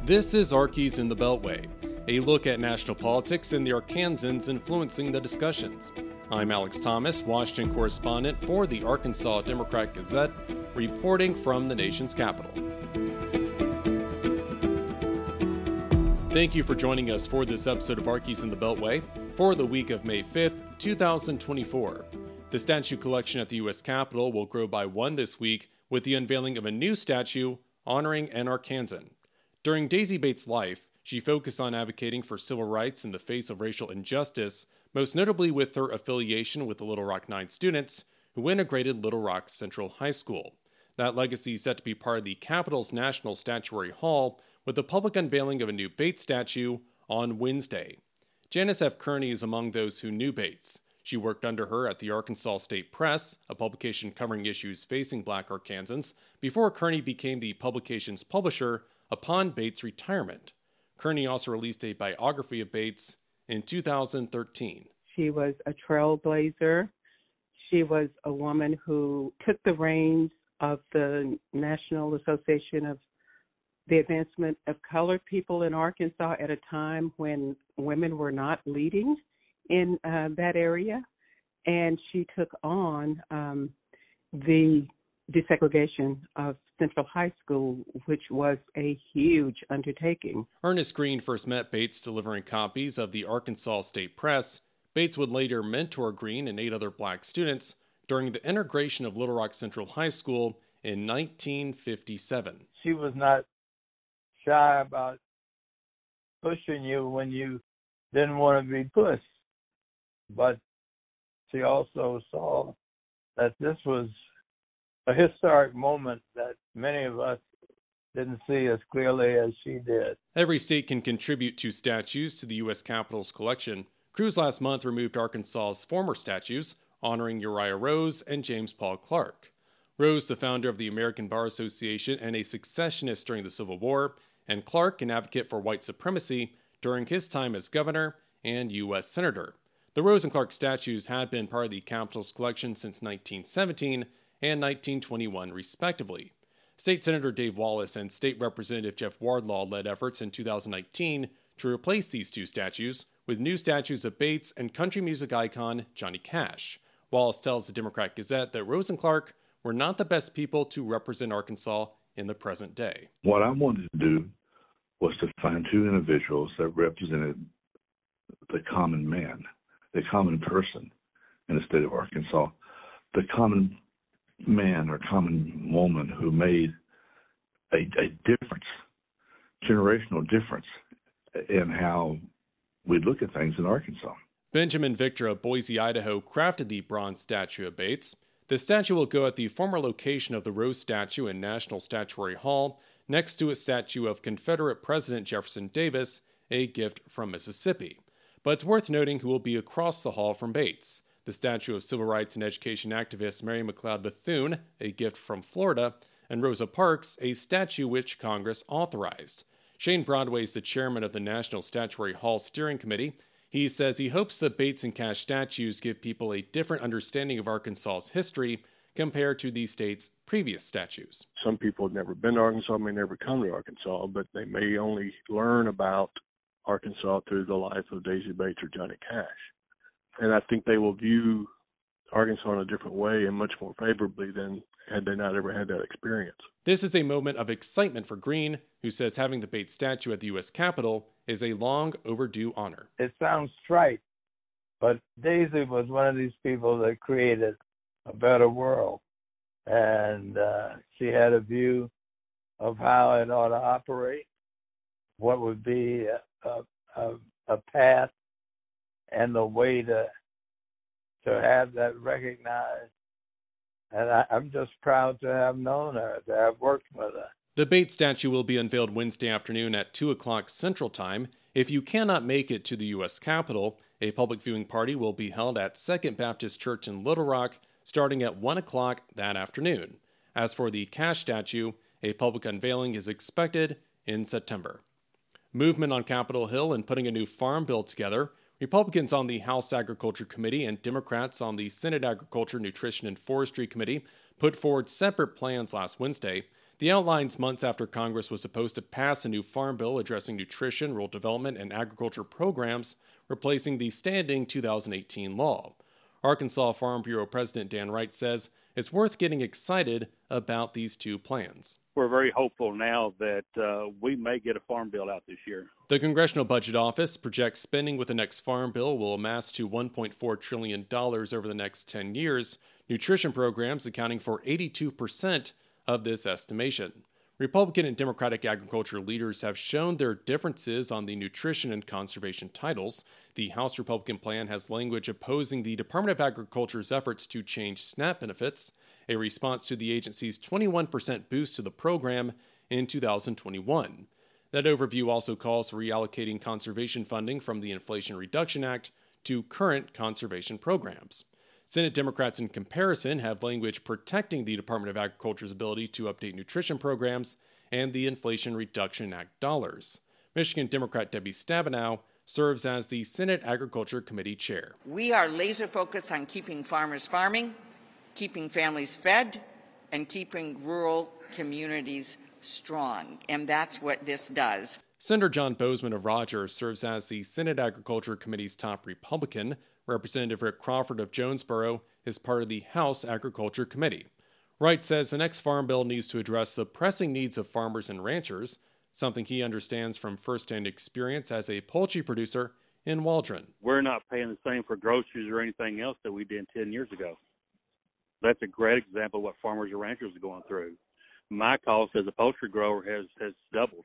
This is Archies in the Beltway, a look at national politics and the Arkansans influencing the discussions. I'm Alex Thomas, Washington correspondent for the Arkansas Democrat-Gazette, reporting from the nation's capital. Thank you for joining us for this episode of Archies in the Beltway for the week of May 5th, 2024. The statue collection at the U.S. Capitol will grow by one this week with the unveiling of a new statue honoring an Arkansan. During Daisy Bates' life, she focused on advocating for civil rights in the face of racial injustice, most notably with her affiliation with the Little Rock Nine students who integrated Little Rock Central High School. That legacy is set to be part of the Capitol's National Statuary Hall with the public unveiling of a new Bates statue on Wednesday. Janice F. Kearney is among those who knew Bates. She worked under her at the Arkansas State Press, a publication covering issues facing Black Arkansans, before Kearney became the publication's publisher upon Bates' retirement. Kearney also released a biography of Bates in 2013. She was a trailblazer. She was a woman who took the reins of the National Association of the Advancement of Colored People in Arkansas at a time when women were not leading in that area. And she took on the desegregation of Central High School, which was a huge undertaking. Ernest Green first met Bates delivering copies of the Arkansas State Press. Bates would later mentor Green and 8 other Black students during the integration of Little Rock Central High School in 1957. She was not shy about pushing you when you didn't want to be pushed, but she also saw that this was a historic moment that many of us didn't see as clearly as she did. Every state can contribute 2 statues to the U.S. Capitol's collection. Cruz last month removed Arkansas's former statues, honoring Uriah Rose and James Paul Clark. Rose, the founder of the American Bar Association and a secessionist during the Civil War, and Clark, an advocate for white supremacy during his time as governor and U.S. Senator. The Rose and Clark statues had been part of the Capitol's collection since 1917 and 1921, respectively. State Senator Dave Wallace and State Representative Jeff Wardlaw led efforts in 2019 to replace these 2 statues with new statues of Bates and country music icon Johnny Cash. Wallace tells the Democrat-Gazette that Rose and Clark were not the best people to represent Arkansas in the present day. What I wanted to do was to find 2 individuals that represented the common man, the common person in the state of Arkansas, the common man or common woman who made a difference, generational difference in how we look at things in Arkansas. Benjamin Victor of Boise, Idaho, crafted the bronze statue of Bates. The statue will go at the former location of the Rose statue in National Statuary Hall, next to a statue of Confederate President Jefferson Davis, a gift from Mississippi. But it's worth noting who will be across the hall from Bates. The statue of civil rights and education activist Mary McLeod Bethune, a gift from Florida, and Rosa Parks, a statue which Congress authorized. Shane Broadway is the chairman of the National Statuary Hall Steering Committee. He says he hopes the Bates and Cash statues give people a different understanding of Arkansas's history compared to the state's previous statues. Some people have never been to Arkansas, may never come to Arkansas, but they may only learn about Arkansas through the life of Daisy Bates or Johnny Cash. And I think they will view Arkansas in a different way and much more favorably than had they not ever had that experience. This is a moment of excitement for Green, who says having the Bates statue at the U.S. Capitol is a long overdue honor. It sounds trite, but Daisy was one of these people that created a better world. And she had a view of how it ought to operate, what would be a path and the way to have that recognized. And I'm just proud to have known her, to have worked with her. The Bates statue will be unveiled Wednesday afternoon at 2 o'clock Central Time. If you cannot make it to the U.S. Capitol, a public viewing party will be held at Second Baptist Church in Little Rock starting at 1 o'clock that afternoon. As for the Cash statue, a public unveiling is expected in September. Movement on Capitol Hill and putting a new farm bill together. Republicans on the House Agriculture Committee and Democrats on the Senate Agriculture, Nutrition, and Forestry Committee put forward separate plans last Wednesday. The outlines months after Congress was supposed to pass a new farm bill addressing nutrition, rural development, and agriculture programs, replacing the standing 2018 law. Arkansas Farm Bureau President Dan Wright says it's worth getting excited about these two plans. We're very hopeful now that we may get a farm bill out this year. The Congressional Budget Office projects spending with the next farm bill will amass to $1.4 trillion over the next 10 years, nutrition programs accounting for 82% of this estimation. Republican and Democratic agriculture leaders have shown their differences on the nutrition and conservation titles. The House Republican plan has language opposing the Department of Agriculture's efforts to change SNAP benefits, a response to the agency's 21% boost to the program in 2021. That overview also calls for reallocating conservation funding from the Inflation Reduction Act to current conservation programs. Senate Democrats, in comparison, have language protecting the Department of Agriculture's ability to update nutrition programs and the Inflation Reduction Act dollars. Michigan Democrat Debbie Stabenow serves as the Senate Agriculture Committee chair. We are laser focused on keeping farmers farming, keeping families fed, and keeping rural communities strong. And that's what this does. Senator John Bozeman of Rogers serves as the Senate Agriculture Committee's top Republican. Representative Rick Crawford of Jonesboro is part of the House Agriculture Committee. Wright says the next farm bill needs to address the pressing needs of farmers and ranchers, something he understands from firsthand experience as a poultry producer in Waldron. We're not paying the same for groceries or anything else that we did 10 years ago. That's a great example of what farmers and ranchers are going through. My cost as a poultry grower has doubled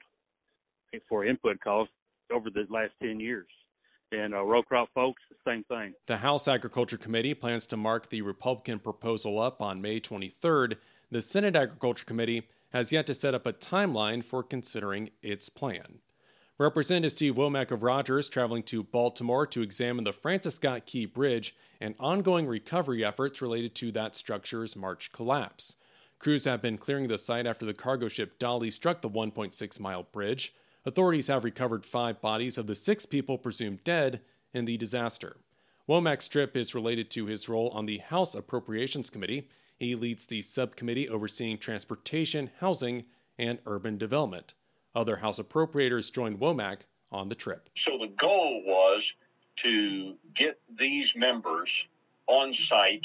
for input costs over the last 10 years. And row crop folks, the same thing. The House Agriculture Committee plans to mark the Republican proposal up on May 23rd. The Senate Agriculture Committee has yet to set up a timeline for considering its plan. Representative Steve Womack of Rogers traveling to Baltimore to examine the Francis Scott Key Bridge and ongoing recovery efforts related to that structure's March collapse. Crews have been clearing the site after the cargo ship Dolly struck the 1.6-mile bridge. Authorities have recovered 5 bodies of the 6 people presumed dead in the disaster. Womack's trip is related to his role on the House Appropriations Committee. He leads the subcommittee overseeing transportation, housing, and urban development. Other House appropriators joined Womack on the trip. So the goal was to get these members on site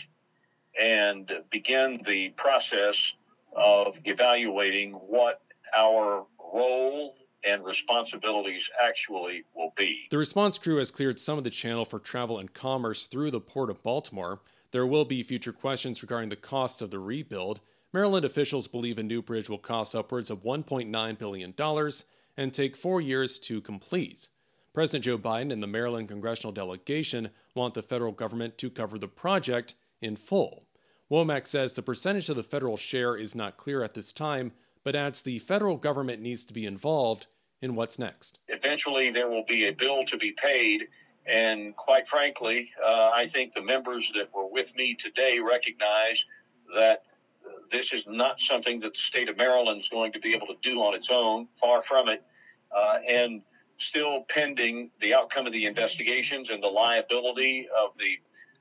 and begin the process of evaluating what our role and responsibilities actually will be. The response crew has cleared some of the channel for travel and commerce through the Port of Baltimore. There will be future questions regarding the cost of the rebuild. Maryland officials believe a new bridge will cost upwards of $1.9 billion and take 4 years to complete. President Joe Biden and the Maryland congressional delegation want the federal government to cover the project in full. Womack says the percentage of the federal share is not clear at this time, but adds the federal government needs to be involved in what's next. Eventually, there will be a bill to be paid, and quite frankly, I think the members that were with me today recognize that this is not something that the state of Maryland is going to be able to do on its own, far from it, and still pending the outcome of the investigations and the liability of the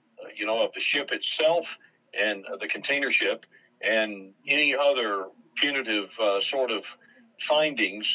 ship itself and the container ship and any other punitive sort of findings.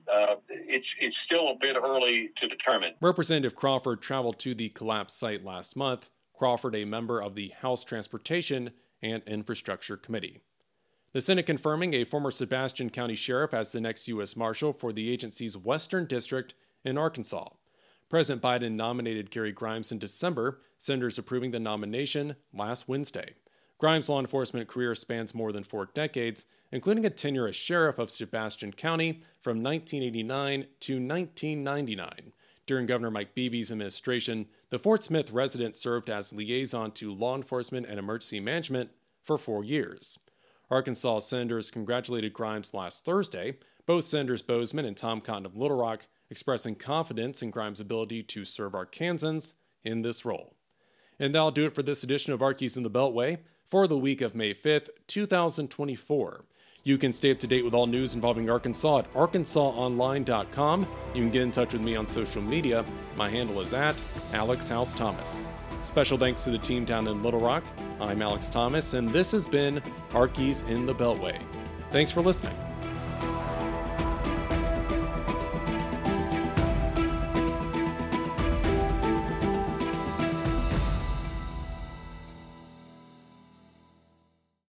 It's still a bit early to determine. Representative Crawford traveled to the collapsed site last month. Crawford, a member of the House Transportation and Infrastructure Committee. The Senate confirming a former Sebastian County Sheriff as the next U.S. Marshal for the agency's Western District in Arkansas. President Biden nominated Gary Grimes in December, senators approving the nomination last Wednesday. Grimes' law enforcement career spans more than 4 decades, including a tenure as sheriff of Sebastian County from 1989 to 1999. During Governor Mike Beebe's administration, the Fort Smith resident served as liaison to law enforcement and emergency management for 4 years. Arkansas senators congratulated Grimes last Thursday, both Senators Bozeman and Tom Cotton of Little Rock expressing confidence in Grimes' ability to serve Arkansans in this role. And that'll do it for this edition of Arkies in the Beltway for the week of May 5th, 2024. You can stay up to date with all news involving Arkansas at arkansasonline.com. You can get in touch with me on social media. My handle is @AlexHouseThomas. Special thanks to the team down in Little Rock. I'm Alex Thomas, and this has been Arkies in the Beltway. Thanks for listening.